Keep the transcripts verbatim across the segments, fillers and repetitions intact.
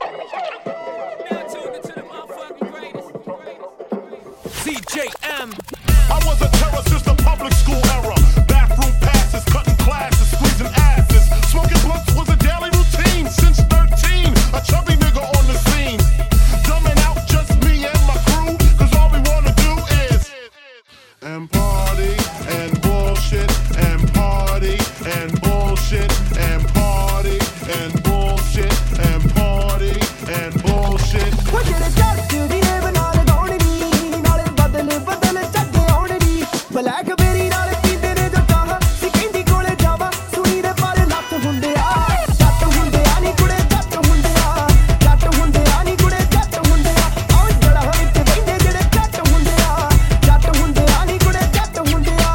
D J M. I was a terror since the public school era. Bathroom passes, cutting classes, squeezing asses. Smoking blunts was a daily routine since thirteen. A chubby nigga on the scene. Dumbing out just me and my crew. Cause all we wanna do is and party and bullshit and party and bullshit and party and bullshit and party and bullshit. What did it got to be living on a golden bean? All in but the live but the let's check the orderly. Blackberry ਨਾਲ ਪੀਂਦੇ ਨੇ ਜੋ ਚਾਹ ਸਿਕੰਦੀ ਕੋਲੇ ਜਾਵਾ ਸੁਣੀ ਦੇ ਪਰ ਲੱਤ ਹੁੰਦੇ ਆ ਜੱਟ ਹੁੰਦੇ ਆ ਨੀ ਕੁੜੇ ਜੱਟ ਹੁੰਦੇ ਆ ਜੱਟ ਹੁੰਦੇ ਆ ਨੀ ਕੁੜੇ ਜੱਟ ਹੁੰਦੇ ਆ ਆਹ ਜੜਾ ਵਿੱਚ ਬੈਠੇ ਜਿਹੜੇ ਜੱਟ ਹੁੰਦੇ ਆ ਜੱਟ ਹੁੰਦੇ ਆ ਨੀ ਕੁੜੇ ਜੱਟ ਹੁੰਦੇ ਆ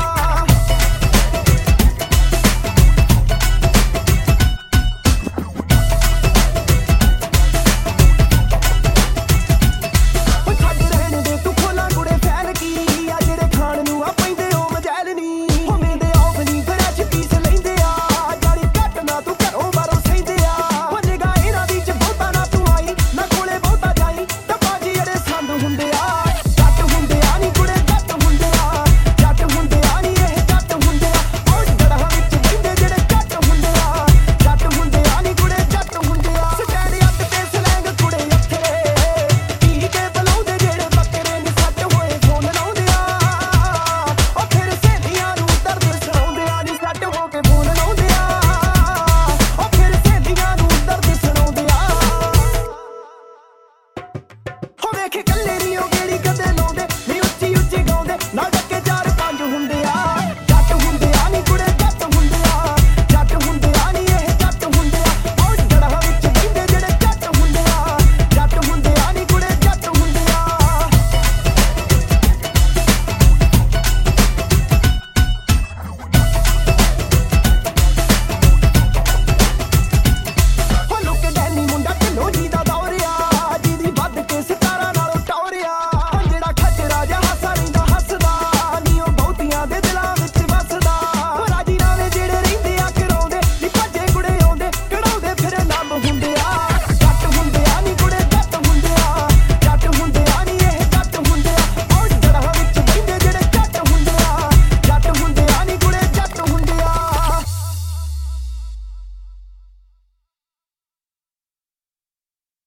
ਉਹ ਛੱਡ ਰਹਿਣ ਦੇ ਤੂੰ ਖੋਲਾ ਕੁੜੇ ਫੈਲ ਕੀ ਆ ਜਿਹੜੇ ਖਾਣ ਨੂੰ ਆ ਪੈਂਦੇ ਉਹ ਮਜੈਲ ਨਹੀਂ ਹੁੰਦੇ ਆਉ ਨਹੀਂ ਘਰਾਂ ਚ ਪੀਸ ਲੈਂਦੇ ਆ ਜਾਲੀ ਕੱਟ ਨਾ ਤੂੰ ਘਰੋਂ ਬਾਹਰੋਂ ਸਹਿੰਦੇ ਆ ਉਹ ਨਿਗਾ ਇਹਨਾਂ ਵਿੱਚ ਬਹੁਤਾ ਨਾ ਤੂੰ ਆਈ ਨਾ ਕੋਲੇ ਬਹੁਤਾ ਜਾਈ ਤਾਂ ਬਾਜੀ ਜਿਹੜੇ ਸੰਦ ਹੁੰਦੇ ਆ ਜੱਟ ਹੁੰਦੇ ਆ ਨੀ ਕੁੜੇ ਜੱਟ ਹੁੰਦੇ ਆ ਜੱਟ ਹੁੰਦੇ ਆ ਨੀ ਇਹ ਜੱਟ ਹੁੰਦੇ ਆ ਉਹ ਜੜਾਂ ਵਿੱਚ ਬੈਠੇ ਜਿਹੜੇ ਜੱਟ ਹੁੰਦੇ ਆ ਜੱਟ ਹੁੰਦੇ ਆ ਨੀ ਕੁੜੇ ਜੱਟ ਹੁੰਦੇ ਆ ਸਟੈਂਡ ਅੱਤ ਤੇ ਸਲੈਂਗ ਕੁੜੇ ਅੱਖਰੇ ਪੀ ਕੇ ਬਲਾਉਂਦੇ ਜਿਹੜੇ ਬੱਕਰੇ ਨੀ ਸੱਟ ਹੋਏ ਫੋਨ ਲਾਉਂਦੇ ਆ ਉਹ ਫਿਰ ਸਹੇਲੀਆਂ ਨੂੰ ਦਰਦ ਸੁਣਾਉਂਦੇ ਆ ਨੀ ਸੱਟ ਹੋ ਕੇ ਫੋਨ ਲਾਉਂਦੇ ਆ ਉਹ ਫਿਰ ਸਹੇਲੀਆਂ ਨੂੰ ਦਰਦ ਸੁਣਾਉਂਦੇ ਆ ਹੋ ਵੇਖ ਕੱਲੇ